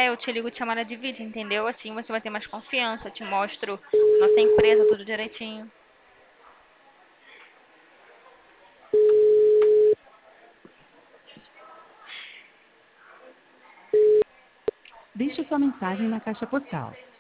eu te ligo de chamada de vídeo, entendeu? Assim você vai ter mais confiança, eu te mostro nossa empresa, tudo direitinho. Deixe sua mensagem na caixa postal.